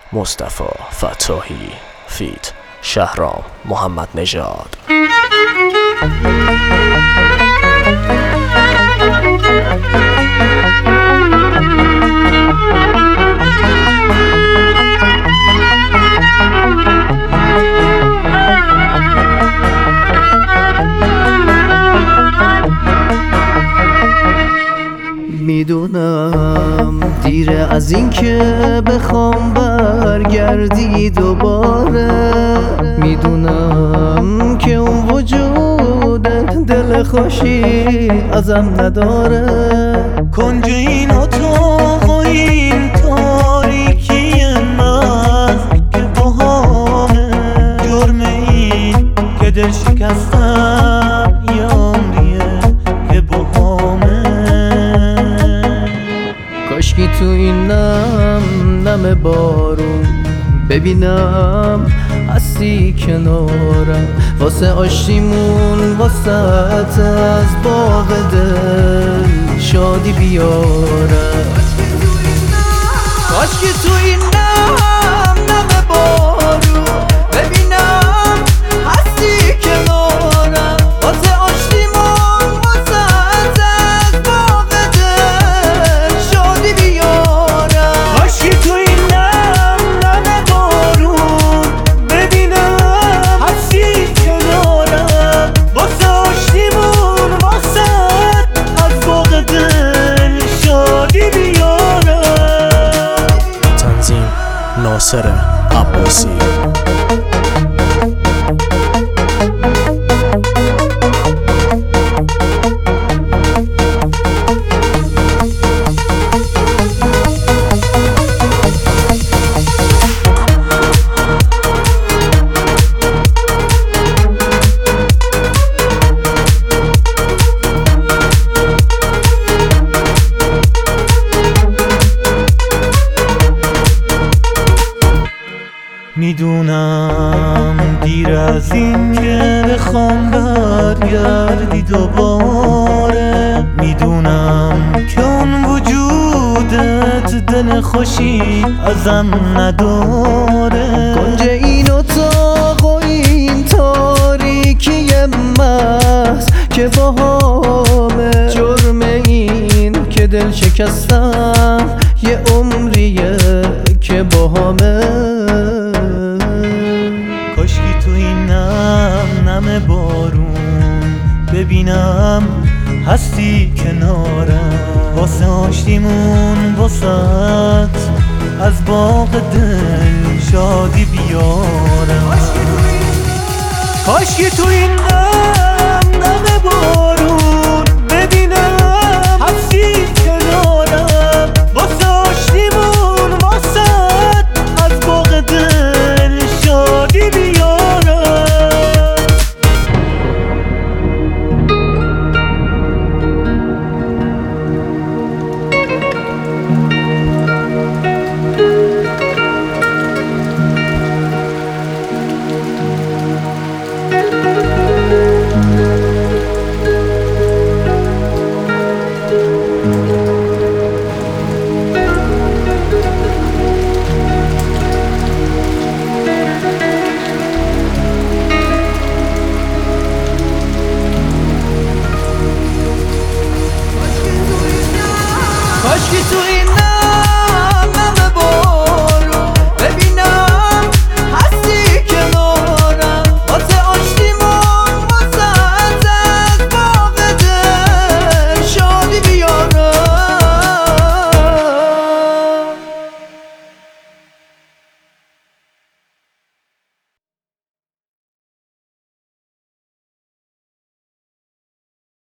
مصطفی فتاحی فیت شهرام محمد نژاد. میدونم دیره از این که بخوام برگردی دوباره، میدونم که اون وجودت دل خوشی ازم نداره. کنج این اتاق و این تاریکی محض که با همه جرم این که دل شکستم یه عمریه که با همه. کاشکی تو این نم بارون ببینم هستی کنارم، واسه آشتیمون واسه از باغ دل شادی بیارم. کاشکی تو این نم بارون ببینم هستی کنارم، واسه آشتیمون واسه از باغ دل شادی بیارم. کاشکی تو این نم بارون ببینم هستی کنارم، واسه آشتیمون واسه از باغ دل شادی بیارم. تنظیم ناصر عباسی. میدونم دیر از این که بخوام برگردی دوباره، میدونم که اون وجودت دل خوشی ازم نداره. کنج این اتاق و این تاریکی محض که با همه جرم این که دل شکستم یه عمریه که با همه. کاشکی تو این نم بارون ببینم هستی کنارم، واسه آشتیمون واسط از باغ دل شادی بیارم. کاشکی تو این